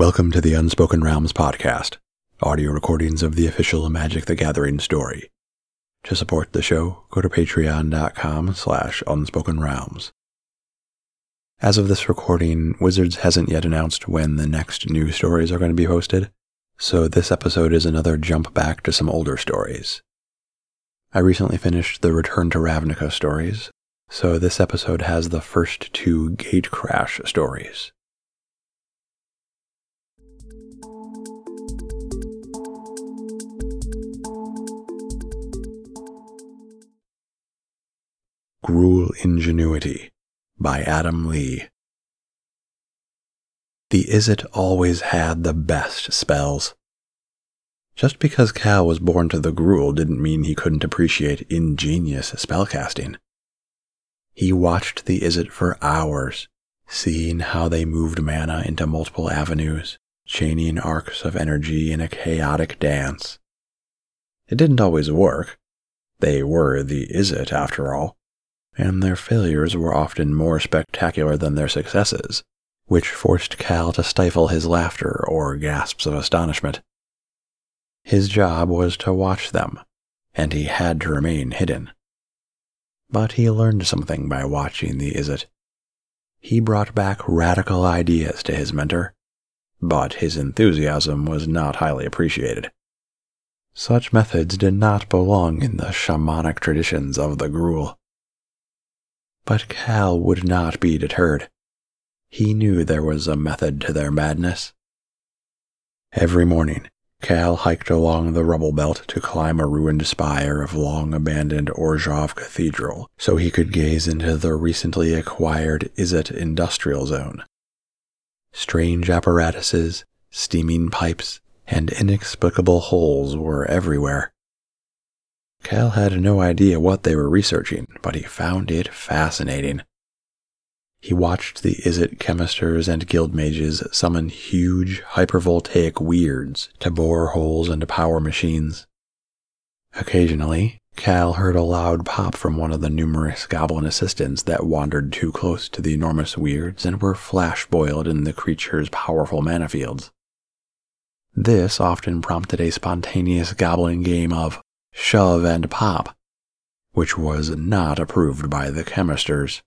Welcome to the Unspoken Realms podcast, audio recordings of the official Magic the Gathering story. To support the show, go to patreon.com/unspokenrealms. As of this recording, Wizards hasn't yet announced when the next new stories are going to be posted, so this episode is another jump back to some older stories. I recently finished the Return to Ravnica stories, so this episode has the first two Gatecrash stories. Gruul Ingenuity by Adam Lee. The Izzet always had the best spells. Just because Cal was born to the Gruul didn't mean he couldn't appreciate ingenious spellcasting. He watched the Izzet for hours, seeing how they moved mana into multiple avenues, chaining arcs of energy in a chaotic dance. It didn't always work. They were the Izzet, after all, and their failures were often more spectacular than their successes, which forced Cal to stifle his laughter or gasps of astonishment. His job was to watch them, and he had to remain hidden. But he learned something by watching the Izzet. He brought back radical ideas to his mentor, but his enthusiasm was not highly appreciated. Such methods did not belong in the shamanic traditions of the Gruul. But Cal would not be deterred. He knew there was a method to their madness. Every morning, Cal hiked along the rubble belt to climb a ruined spire of long-abandoned Orzhov Cathedral so he could gaze into the recently acquired Izzet Industrial Zone. Strange apparatuses, steaming pipes, and inexplicable holes were everywhere. Cal had no idea what they were researching, but he found it fascinating. He watched the Izzet chemisters and guild mages summon huge hypervoltaic weirds to bore holes into power machines. Occasionally, Cal heard a loud pop from one of the numerous goblin assistants that wandered too close to the enormous weirds and were flash-boiled in the creature's powerful mana fields. This often prompted a spontaneous goblin game of shove and pop, which was not approved by the chemisters.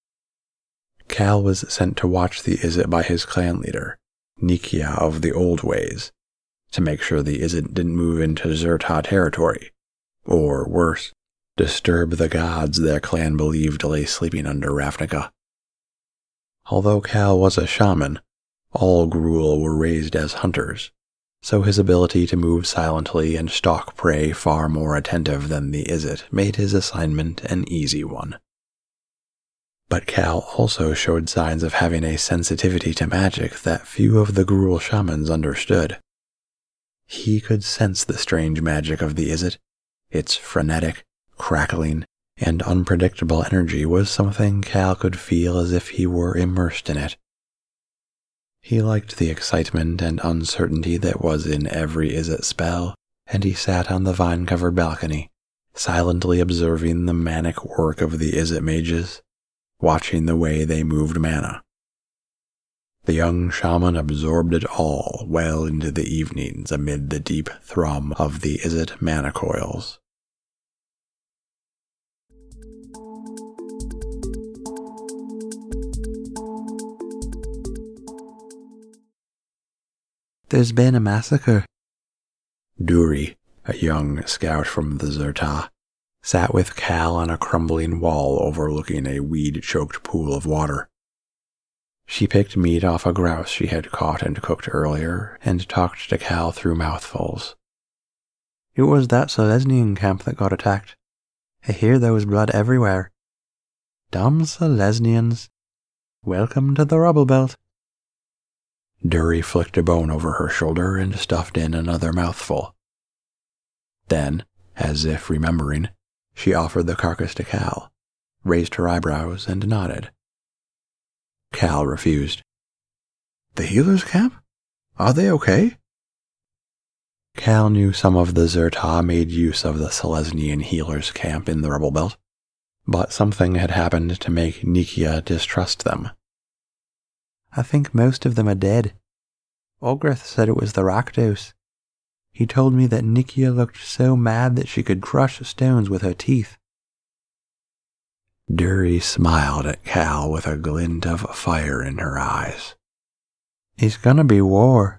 Cal was sent to watch the Izzet by his clan leader, Nikia of the Old Ways, to make sure the Izzet didn't move into Zhur-Taa territory, or worse, disturb the gods their clan believed lay sleeping under Ravnica. Although Cal was a shaman, all Gruul were raised as hunters, so his ability to move silently and stalk prey far more attentive than the Izzet made his assignment an easy one. But Cal also showed signs of having a sensitivity to magic that few of the Gruul shamans understood. He could sense the strange magic of the Izzet. Its frenetic, crackling, and unpredictable energy was something Cal could feel as if he were immersed in it. He liked the excitement and uncertainty that was in every Izzet spell, and he sat on the vine-covered balcony, silently observing the manic work of the Izzet mages, watching the way they moved mana. The young shaman absorbed it all well into the evenings amid the deep thrum of the Izzet mana coils. There's been a massacre. Duri, a young scout from the Zhur-Taa, sat with Cal on a crumbling wall overlooking a weed-choked pool of water. She picked meat off a grouse she had caught and cooked earlier and talked to Cal through mouthfuls. It was that Selesnyan camp that got attacked. I hear there was blood everywhere. Dumb Selesnyans. Welcome to the rubble belt. Duri flicked a bone over her shoulder and stuffed in another mouthful. Then, as if remembering, she offered the carcass to Cal, raised her eyebrows, and nodded. Cal refused. The healers' camp? Are they okay? Cal knew some of the Zhur-Taa made use of the Selesnyan healers' camp in the rubble belt, but something had happened to make Nikia distrust them. I think most of them are dead. Olgrith said it was the Rakdos. He told me that Nikia looked so mad that she could crush stones with her teeth. Dury smiled at Cal with a glint of fire in her eyes. It's gonna be war.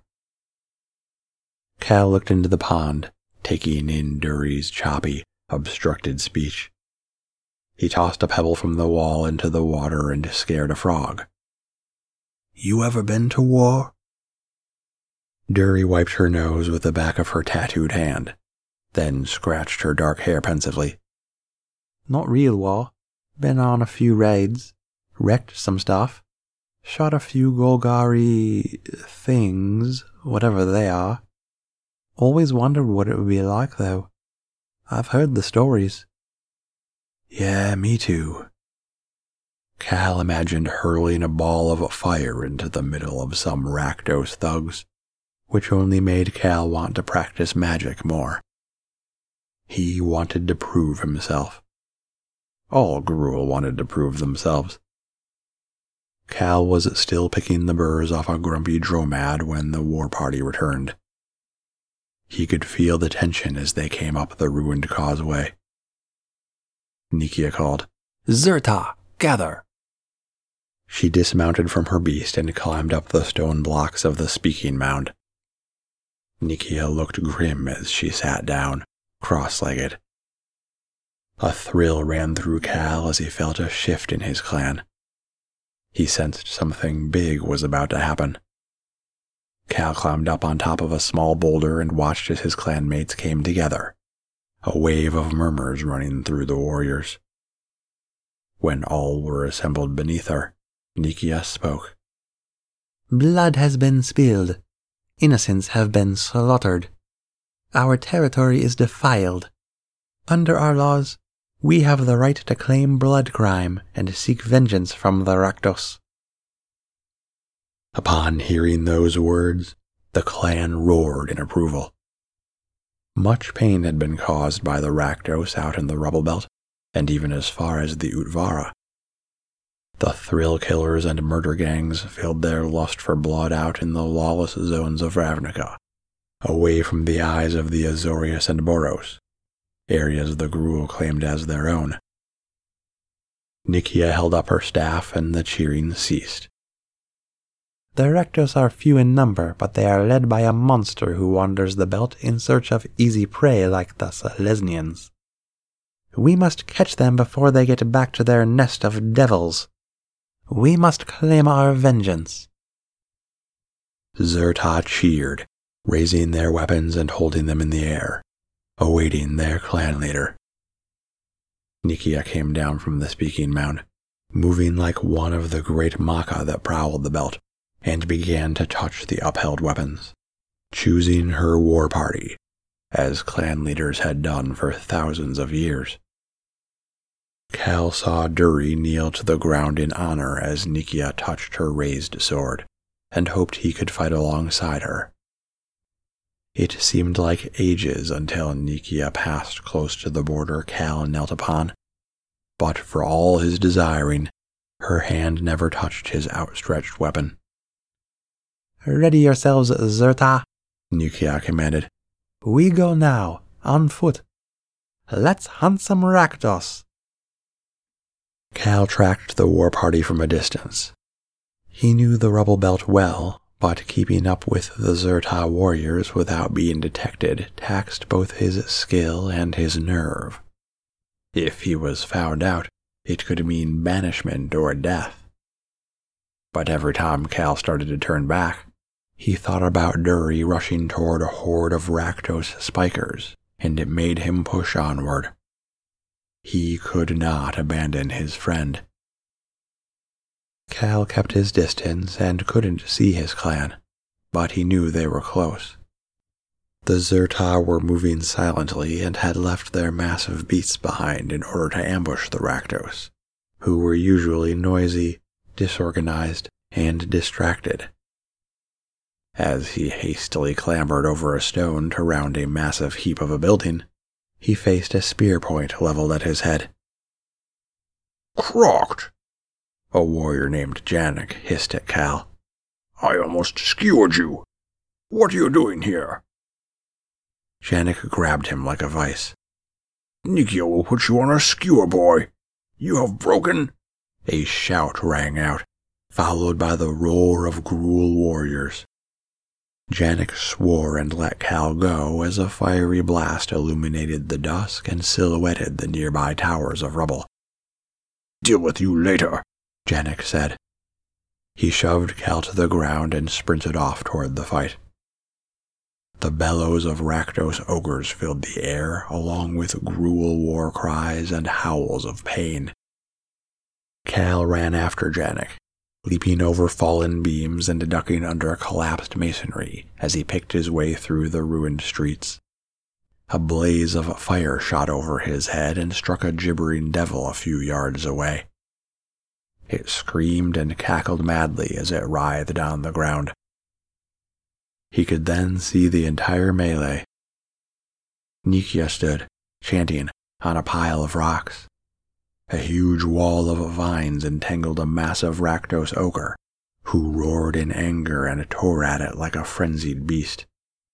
Cal looked into the pond, taking in Dury's choppy, obstructed speech. He tossed a pebble from the wall into the water and scared a frog. You ever been to war? Dury wiped her nose with the back of her tattooed hand, then scratched her dark hair pensively. Not real war. Been on a few raids, wrecked some stuff, shot a few Golgari things, whatever they are. Always wondered what it would be like, though. I've heard the stories. Yeah, me too. Cal imagined hurling a ball of fire into the middle of some Rakdos thugs, which only made Cal want to practice magic more. He wanted to prove himself. All Gruul wanted to prove themselves. Cal was still picking the burrs off a grumpy dromad when the war party returned. He could feel the tension as they came up the ruined causeway. Nikia called, Zerta, gather! She dismounted from her beast and climbed up the stone blocks of the speaking mound. Nikia looked grim as she sat down, cross-legged. A thrill ran through Cal as he felt a shift in his clan. He sensed something big was about to happen. Cal climbed up on top of a small boulder and watched as his clanmates came together, a wave of murmurs running through the warriors. When all were assembled beneath her, Nikia spoke. Blood has been spilled. Innocents have been slaughtered. Our territory is defiled. Under our laws, we have the right to claim blood crime and seek vengeance from the Rakdos. Upon hearing those words, the clan roared in approval. Much pain had been caused by the Rakdos out in the rubble belt, and even as far as the Utvara. The thrill killers and murder gangs filled their lust for blood out in the lawless zones of Ravnica, away from the eyes of the Azorius and Boros, areas the Gruul claimed as their own. Nikia held up her staff and the cheering ceased. The Rakdos are few in number, but they are led by a monster who wanders the belt in search of easy prey like the Selesnians. We must catch them before they get back to their nest of devils. We must claim our vengeance. Zerta cheered, raising their weapons and holding them in the air, awaiting their clan leader. Nikia came down from the speaking mound, moving like one of the great Maka that prowled the belt, and began to touch the upheld weapons, choosing her war party, as clan leaders had done for thousands of years. Cal saw Dury kneel to the ground in honor as Nikia touched her raised sword, and hoped he could fight alongside her. It seemed like ages until Nikia passed close to the border Cal knelt upon, but for all his desiring, her hand never touched his outstretched weapon. Ready yourselves, Zerta, Nikia commanded. We go now, on foot. Let's hunt some Rakdos. Cal tracked the war party from a distance. He knew the rubble belt well, but keeping up with the Zerta warriors without being detected taxed both his skill and his nerve. If he was found out, it could mean banishment or death. But every time Cal started to turn back, he thought about Dury rushing toward a horde of Rakdos spikers, and it made him push onward. He could not abandon his friend. Cal kept his distance and couldn't see his clan, but he knew they were close. The Zerta were moving silently and had left their massive beasts behind in order to ambush the Rakdos, who were usually noisy, disorganized, and distracted. As he hastily clambered over a stone to round a massive heap of a building, he faced a spear point leveled at his head. "Crocked!" a warrior named Janik hissed at Cal. "I almost skewered you. What are you doing here? Janek grabbed him like a vice. Nikia will put you on a skewer, boy. You have broken... A shout rang out, followed by the roar of Gruul warriors. Janek swore and let Cal go as a fiery blast illuminated the dusk and silhouetted the nearby towers of rubble. Deal with you later, Janek said. He shoved Cal to the ground and sprinted off toward the fight. The bellows of Rakdos ogres filled the air, along with Gruul war cries and howls of pain. Cal ran after Janek, leaping over fallen beams and ducking under collapsed masonry as he picked his way through the ruined streets. A blaze of fire shot over his head and struck a gibbering devil a few yards away. It screamed and cackled madly as it writhed on the ground. He could then see the entire melee. Nikia stood, chanting, on a pile of rocks. A huge wall of vines entangled a massive Rakdos ogre, who roared in anger and tore at it like a frenzied beast.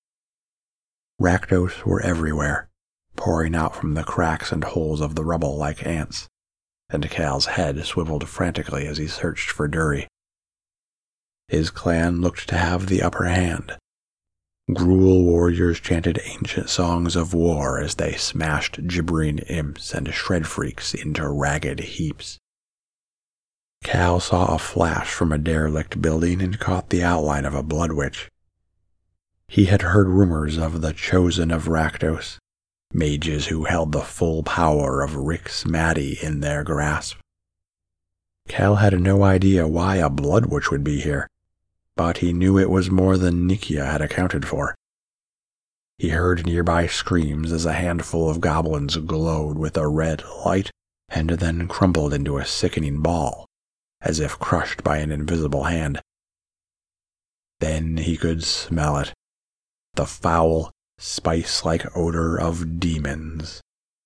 Rakdos were everywhere, pouring out from the cracks and holes of the rubble like ants, and Cal's head swiveled frantically as he searched for Duri. His clan looked to have the upper hand. Gruul warriors chanted ancient songs of war as they smashed gibbering imps and shred freaks into ragged heaps. Cal saw a flash from a derelict building and caught the outline of a blood witch. He had heard rumors of the Chosen of Rakdos, mages who held the full power of Rix Maddie in their grasp. Cal had no idea why a blood witch would be here, but he knew it was more than Nikia had accounted for. He heard nearby screams as a handful of goblins glowed with a red light and then crumpled into a sickening ball, as if crushed by an invisible hand. Then he could smell it, the foul, spice-like odor of demons.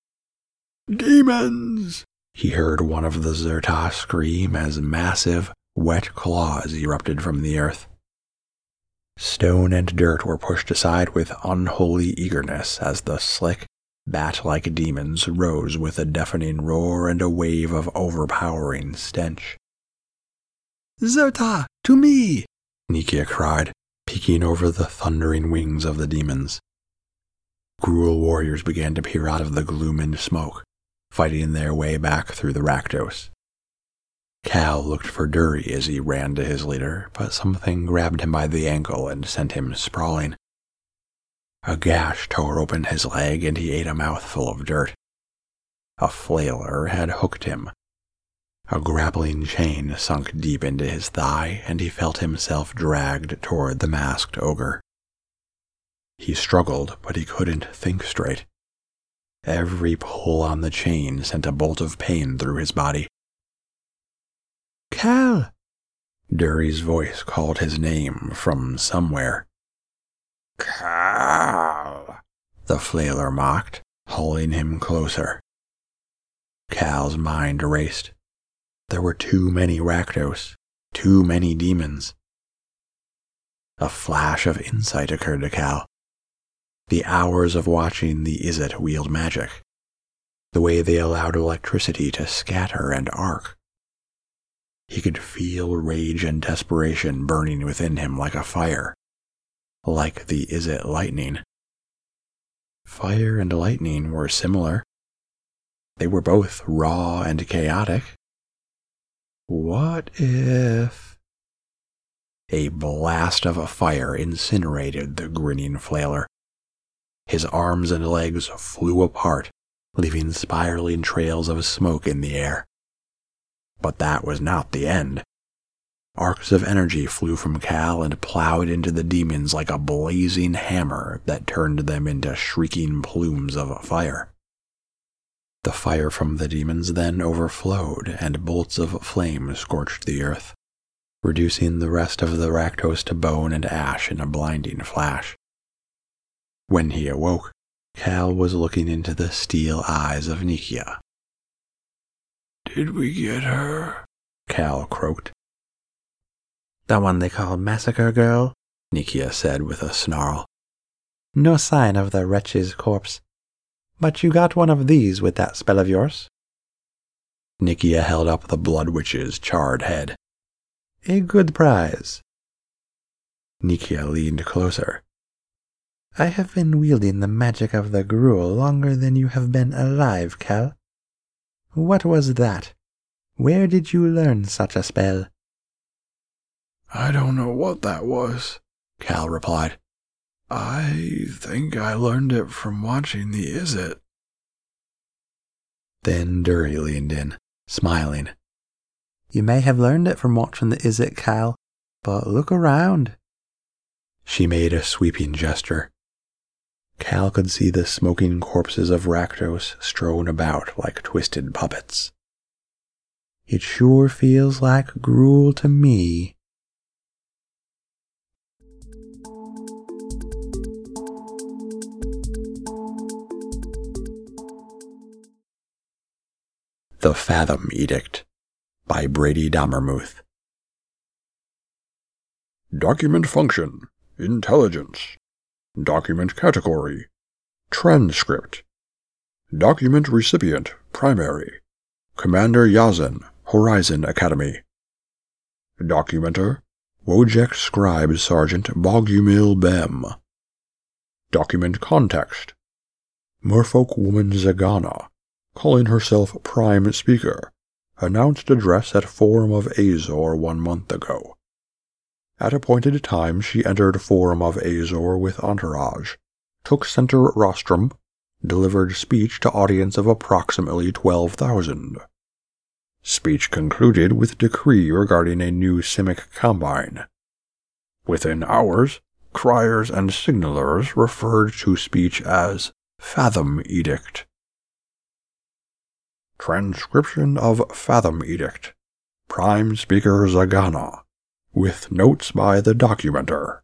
Demons! He heard one of the Zerta scream as massive, wet claws erupted from the earth. Stone and dirt were pushed aside with unholy eagerness as the slick, bat-like demons rose with a deafening roar and a wave of overpowering stench. Zerta, to me! Nikia cried, peeking over the thundering wings of the demons. Gruul warriors began to peer out of the gloom and smoke, fighting their way back through the Rakdos. Cal looked for Duri as he ran to his leader, but something grabbed him by the ankle and sent him sprawling. A gash tore open his leg and he ate a mouthful of dirt. A flailer had hooked him. A grappling chain sunk deep into his thigh, and he felt himself dragged toward the masked ogre. He struggled, but he couldn't think straight. Every pull on the chain sent a bolt of pain through his body. Cal! Duri's voice called his name from somewhere. Cal! The flailer mocked, hauling him closer. Cal's mind raced. There were too many Rakdos, too many demons. A flash of insight occurred to Cal. The hours of watching the Izzet wield magic. The way they allowed electricity to scatter and arc. He could feel rage and desperation burning within him like a fire. Like the Izzet lightning. Fire and lightning were similar. They were both raw and chaotic. What if... A blast of fire incinerated the grinning flailer. His arms and legs flew apart, leaving spiraling trails of smoke in the air. But that was not the end. Arcs of energy flew from Cal and plowed into the demons like a blazing hammer that turned them into shrieking plumes of fire. The fire from the demons then overflowed, and bolts of flame scorched the earth, reducing the rest of the Rakdos to bone and ash in a blinding flash. When he awoke, Cal was looking into the steel eyes of Nikia. "Did we get her?" Cal croaked. "The one they call Massacre Girl?" Nikia said with a snarl. No sign of the wretch's corpse. But you got one of these with that spell of yours? Nikia held up the Blood Witch's charred head. A good prize. Nikia leaned closer. I have been wielding the magic of the gruel longer than you have been alive, Cal. What was that? Where did you learn such a spell? I don't know what that was, Cal replied. I think I learned it from watching the Izzet. Then Dury leaned in, smiling. You may have learned it from watching the Izzet, Cal, but look around. She made a sweeping gesture. Cal could see the smoking corpses of Rakdos strewn about like twisted puppets. It sure feels like gruel to me. The Fathom Edict by Brady Dommermuth. Document function, intelligence. Document category, transcript. Document recipient, primary. Commander Yazen, Horizon Academy. Documenter, Wojek Scribe Sergeant Bogumil Bem. Document context, Merfolk woman Zagana, calling herself Prime Speaker, announced address at Forum of Azor 1 month ago. At appointed time she entered Forum of Azor with entourage, took center rostrum, delivered speech to audience of approximately 12,000. Speech concluded with decree regarding a new Simic Combine. Within hours, criers and signalers referred to speech as Fathom Edict. Transcription of Fathom Edict. Prime Speaker Zagana. With notes by the documenter.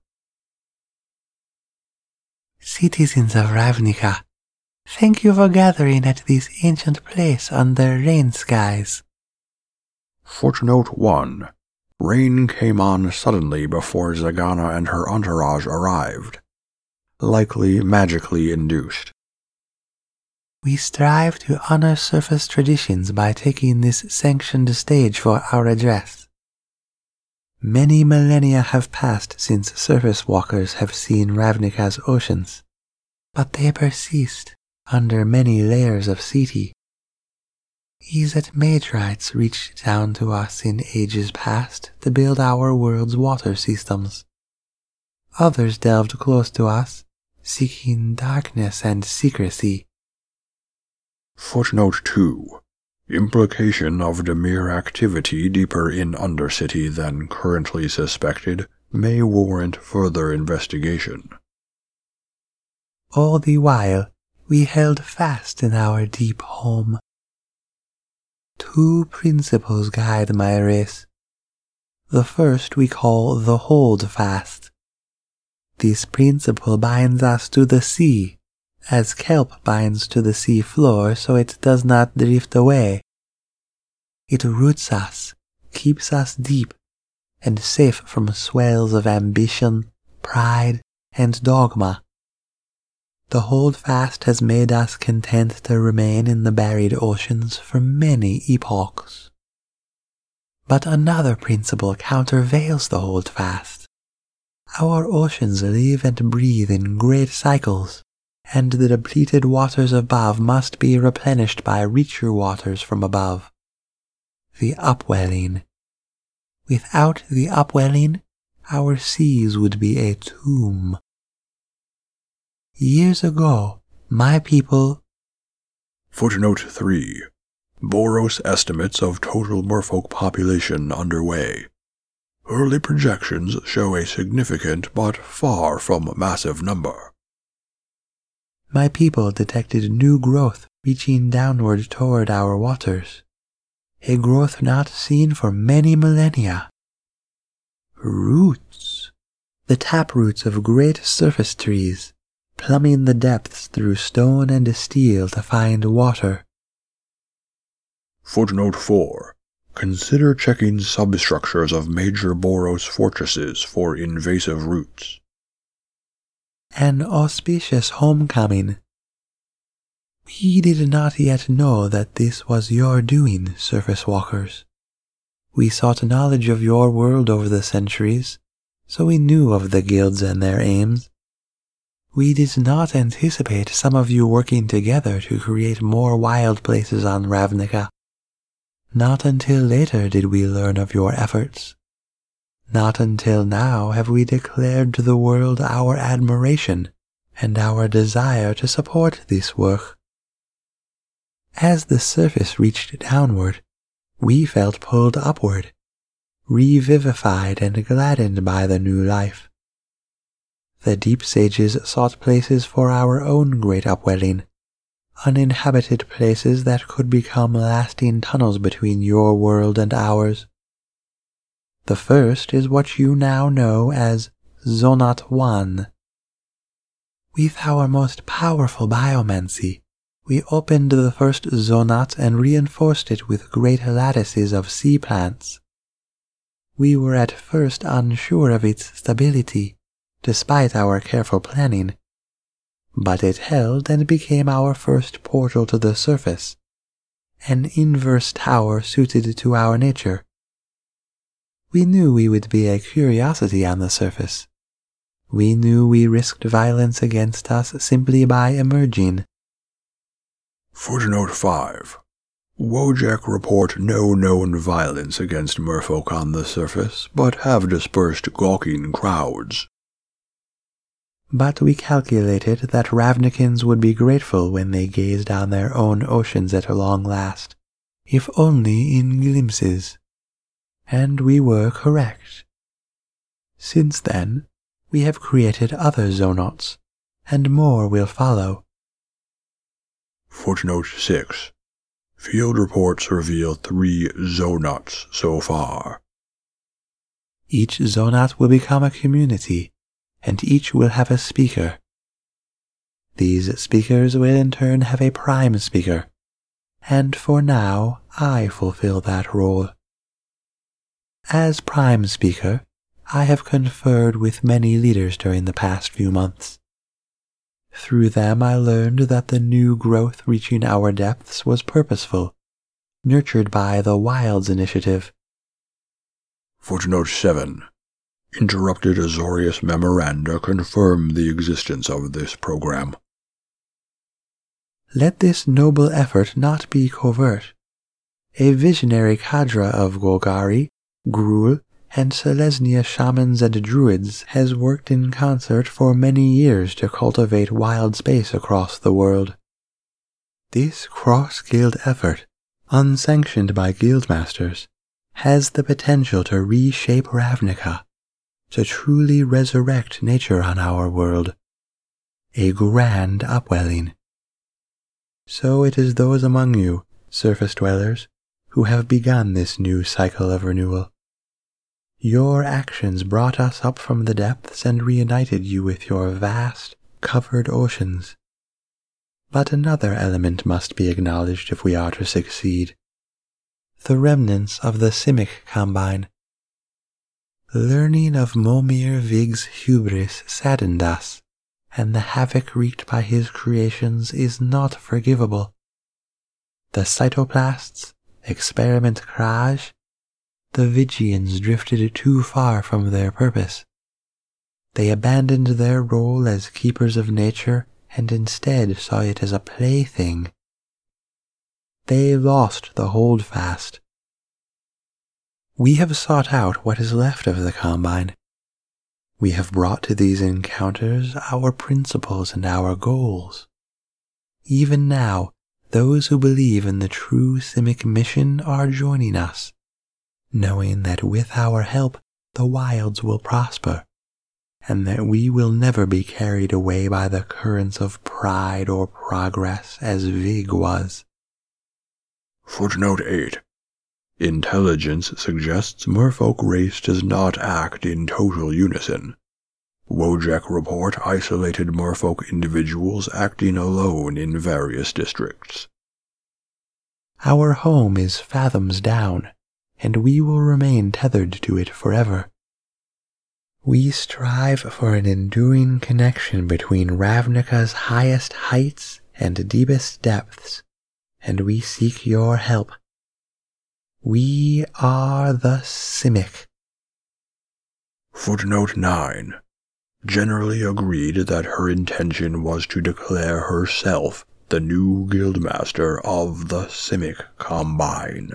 Citizens of Ravnica, thank you for gathering at this ancient place under rain skies. Footnote 1. Rain came on suddenly before Zagana and her entourage arrived. Likely magically induced. We strive to honor surface traditions by taking this sanctioned stage for our address. Many millennia have passed since surface walkers have seen Ravnica's oceans, but they persist under many layers of Ceti. Izzet Matrites reached down to us in ages past to build our world's water systems. Others delved close to us, seeking darkness and secrecy. Footnote 2. Implication of Dimir activity deeper in Undercity than currently suspected may warrant further investigation. All the while, we held fast in our deep home. 2 principles guide my race. The first we call the Hold Fast. This principle binds us to the sea, as kelp binds to the sea floor so it does not drift away. It roots us, keeps us deep, and safe from swells of ambition, pride, and dogma. The Holdfast has made us content to remain in the buried oceans for many epochs. But another principle countervails the Holdfast. Our oceans live and breathe in great cycles, and the depleted waters above must be replenished by richer waters from above. The upwelling. Without the upwelling, our seas would be a tomb. Years ago, my people... Footnote 3. Boros estimates of total merfolk population underway. Early projections show a significant but far from massive number. My people detected new growth reaching downward toward our waters. A growth not seen for many millennia. Roots. The taproots of great surface trees, plumbing the depths through stone and steel to find water. Footnote 4. Consider checking substructures of major Boros fortresses for invasive roots. An auspicious homecoming. We did not yet know that this was your doing, surface walkers. We sought knowledge of your world over the centuries, so we knew of the guilds and their aims. We did not anticipate some of you working together to create more wild places on Ravnica. Not until later did we learn of your efforts. Not until now have we declared to the world our admiration and our desire to support this work. As the surface reached downward, we felt pulled upward, revivified and gladdened by the new life. The deep sages sought places for our own great upwelling, uninhabited places that could become lasting tunnels between your world and ours. The first is what you now know as Zonot 1. With our most powerful biomancy, we opened the first Zonot and reinforced it with great lattices of sea plants. We were at first unsure of its stability, despite our careful planning, but it held and became our first portal to the surface, an inverse tower suited to our nature. We knew we would be a curiosity on the surface. We knew we risked violence against us simply by emerging. Footnote 5. Wojak report no known violence against merfolk on the surface, but have dispersed gawking crowds. But we calculated that Ravnikins would be grateful when they gazed on their own oceans at long last, if only in glimpses. And we were correct. Since then, we have created other Zonots, and more will follow. Footnote 6. Field reports reveal 3 Zonots so far. Each Zonot will become a community, and each will have a speaker. These speakers will in turn have a prime speaker, and for now I fulfill that role. As prime speaker, I have conferred with many leaders during the past few months. Through them I learned that the new growth reaching our depths was purposeful, nurtured by the Wilds Initiative. Footnote 7. Interrupted Azorius memoranda confirm the existence of this program. Let this noble effort not be covert. A visionary cadre of Golgari, Gruul, and Selesnya shamans and druids has worked in concert for many years to cultivate wild space across the world. This cross-guild effort, unsanctioned by guildmasters, has the potential to reshape Ravnica, to truly resurrect nature on our world, a grand upwelling. So it is those among you, surface dwellers, who have begun this new cycle of renewal. Your actions brought us up from the depths and reunited you with your vast, covered oceans. But another element must be acknowledged if we are to succeed. The remnants of the Simic Combine. Learning of Momir Vig's hubris saddened us, and the havoc wreaked by his creations is not forgivable. The cytoplasts, Experiment Kraj, the Vigians drifted too far from their purpose. They abandoned their role as keepers of nature and instead saw it as a plaything. They lost the holdfast. We have sought out what is left of the Combine. We have brought to these encounters our principles and our goals. Even now, those who believe in the true Simic mission are joining us, knowing that with our help the wilds will prosper, and that we will never be carried away by the currents of pride or progress as Vig was. Footnote 8. Intelligence suggests merfolk race does not act in total unison. Wojak report isolated merfolk individuals acting alone in various districts. Our home is fathoms down, and we will remain tethered to it forever. We strive for an enduring connection between Ravnica's highest heights and deepest depths, and we seek your help. We are the Simic. Footnote 9. Generally agreed that her intention was to declare herself the new Guildmaster of the Simic Combine.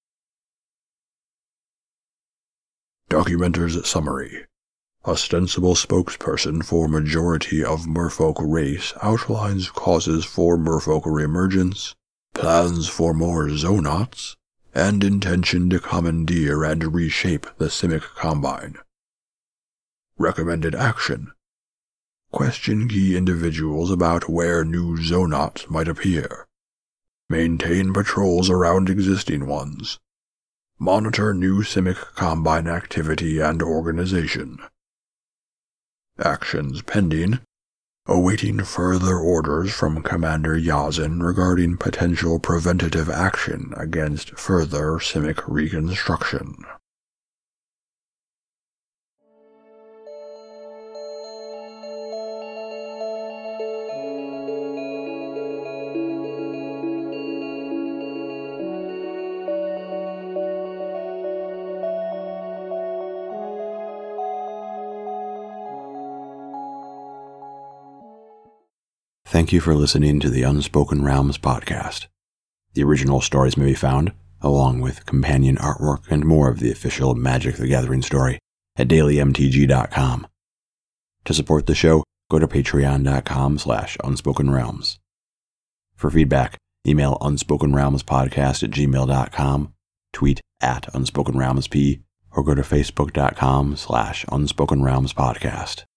Documenter's Summary. Ostensible spokesperson for majority of merfolk race outlines causes for merfolk reemergence, plans for more Zonauts, and intention to commandeer and reshape the Simic Combine. Recommended action. Question key individuals about where new Zonauts might appear. Maintain patrols around existing ones. Monitor new Simic Combine activity and organization. Actions pending. Awaiting further orders from Commander Yazin regarding potential preventative action against further Simic reconstruction. Thank you for listening to the Unspoken Realms podcast. The original stories may be found, along with companion artwork and more of the official Magic the Gathering story, at dailymtg.com. To support the show, go to patreon.com/unspokenrealms. For feedback, email unspokenrealmspodcast@gmail.com, tweet @unspokenrealmsp, or go to facebook.com/unspokenrealmspodcast.